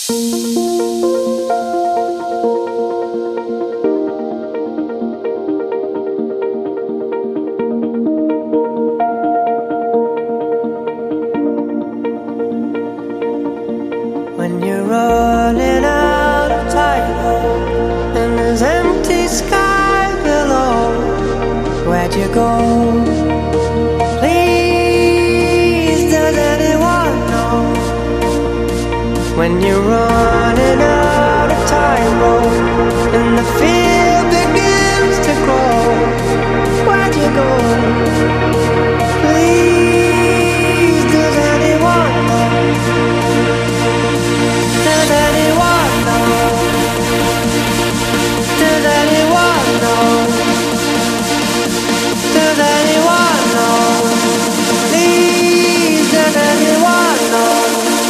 When you're running out of time and there's empty sky below, where'd you go? Please, does anyone know? When you're running out of time, oh, and the fear begins to grow, where'd you go? Please, does anyone know? Does anyone know? Does anyone know? Does anyone know? Please, does anyone know?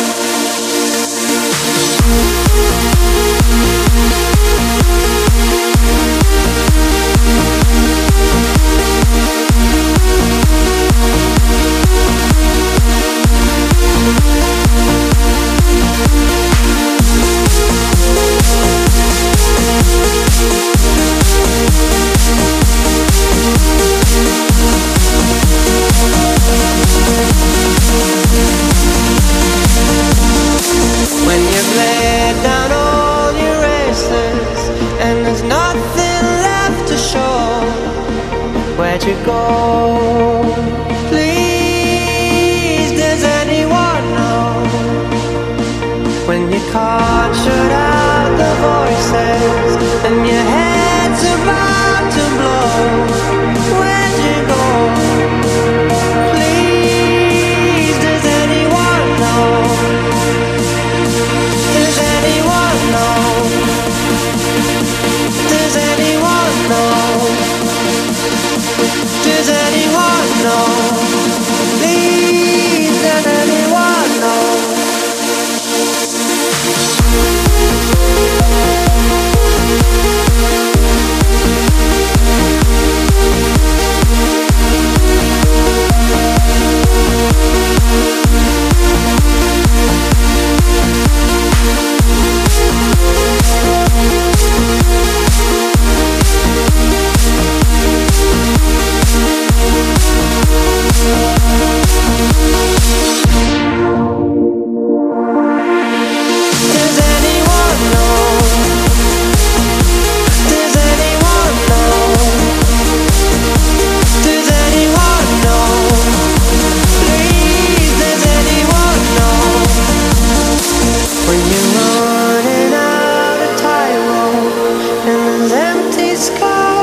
When you've laid down all your races and there's nothing left to show, where'd you go? Please, does anyone know? When you can't shut out the voices and your head's about to blow, where'd you go? Please, does anyone know? Does anyone know? Does anyone know? Does anyone know? Please, does anyone know? When you're running out of time, oh, and there's empty sky